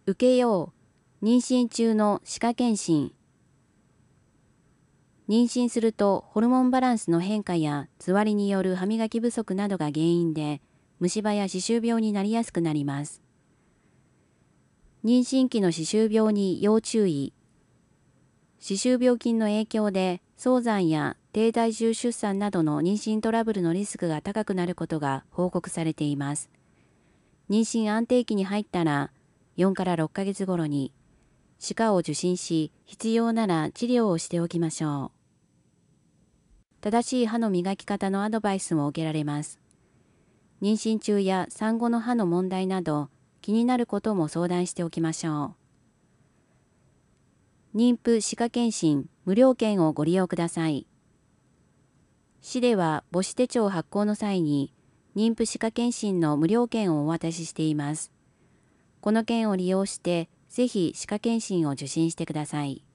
受けよう。妊娠中の歯科検診。妊娠するとホルモンバランスの変化やつわりによる歯磨き不足などが原因で虫歯や歯周病になりやすくなります。妊娠期の歯周病に要注意。歯周病菌の影響で早産や低体重出産などの妊娠トラブルのリスクが高くなることが報告されています。妊娠安定期に入ったら4から6ヶ月頃に歯科を受診し、必要なら治療をしておきましょう。正しい歯の磨き方のアドバイスも受けられます。妊娠中や産後の歯の問題など気になることも相談しておきましょう。妊婦歯科検診無料券をご利用ください。市では母子手帳発行の際に妊婦歯科検診の無料券をお渡ししています。この券を利用してぜひ歯科検診を受診してください。